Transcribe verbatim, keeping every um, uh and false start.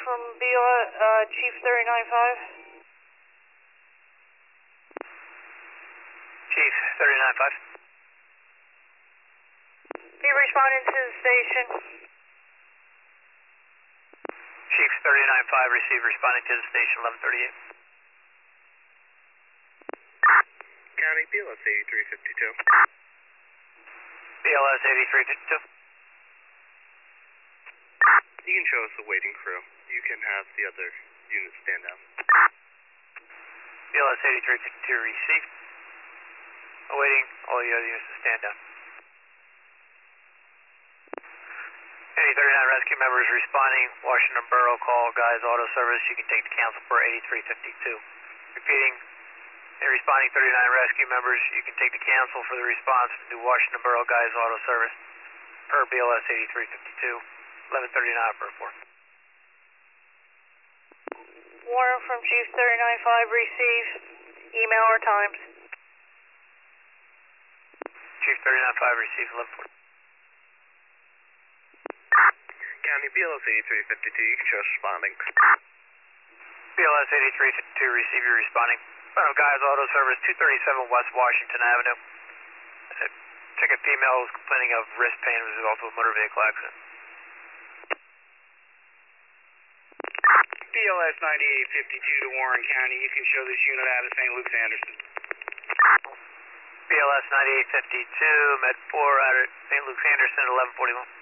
from B O S, uh, Chief thirty-nine five. Chief thirty-nine five. Be responding to the station. Chief thirty-nine five, receive responding to the station eleven thirty-eight. County, B L S eighty-three fifty-two. B L S eighty-three fifty-two. You can show us the waiting crew. You can have the other units stand down. B L S eighty-three fifty-two, receive. Awaiting all the other units to stand down. eighty thirty-nine rescue members responding. Washington Borough call, guys, auto service. You can take the council for eighty-three fifty-two. Repeating, in responding thirty-nine rescue members, you can take the council for the response to Washington Borough guys, auto service. Per B L S eighty-three fifty-two, eleven thirty-nine per report. Warren from Chief thirty-nine five, receive. Email or times. Chief thirty-nine five, receive eleven forty. County, B L S eighty-three fifty-two, you can show us responding. B L S eighty-three fifty-two, receive your responding. Front of guys, auto service, two thirty-seven West Washington Avenue. Ticket female was complaining of wrist pain as a result of a motor vehicle accident. B L S ninety-eight fifty-two to Warren County, you can show this unit out of Saint Luke's Anderson. B L S ninety-eight fifty-two, Med four out of Saint Luke's Anderson, eleven forty-one.